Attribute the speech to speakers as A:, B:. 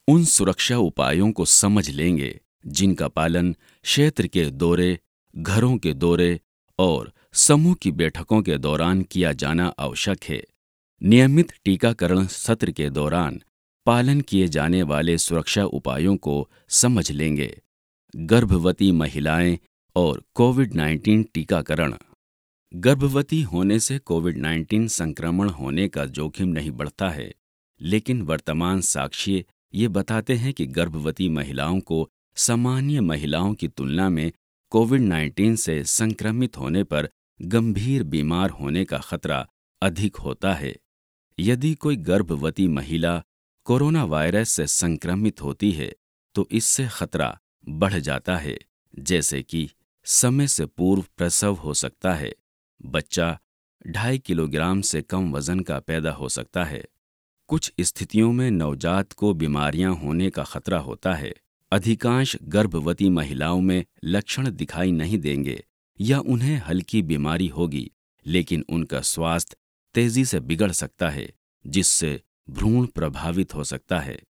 A: उन सुरक्षा उपायों को समझ लेंगे जिनका पालन क्षेत्र के दौरे, घरों के दौरे और समूह की बैठकों के दौरान किया जाना आवश्यक है। नियमित टीकाकरण सत्र के दौरान पालन किए जाने वाले सुरक्षा उपायों को समझ लेंगे। गर्भवती महिलाएं और कोविड-19 टीकाकरण। गर्भवती होने से कोविड-19 संक्रमण होने का जोखिम नहीं बढ़ता है, लेकिन वर्तमान साक्ष्य ये बताते हैं कि गर्भवती महिलाओं को सामान्य महिलाओं की तुलना में कोविड-19 से संक्रमित होने पर गंभीर बीमार होने का खतरा अधिक होता है। यदि कोई गर्भवती महिला कोरोना वायरस से संक्रमित होती है, तो इससे खतरा बढ़ जाता है, जैसे कि समय से पूर्व प्रसव हो सकता है, बच्चा 2.5 किलोग्राम से कम वजन का पैदा हो सकता है। कुछ स्थितियों में नवजात को बीमारियां होने का खतरा होता है। अधिकांश गर्भवती महिलाओं में लक्षण दिखाई नहीं देंगे या उन्हें हल्की बीमारी होगी, लेकिन उनका स्वास्थ्य तेजी से बिगड़ सकता है, जिससे भ्रूण प्रभावित हो सकता है।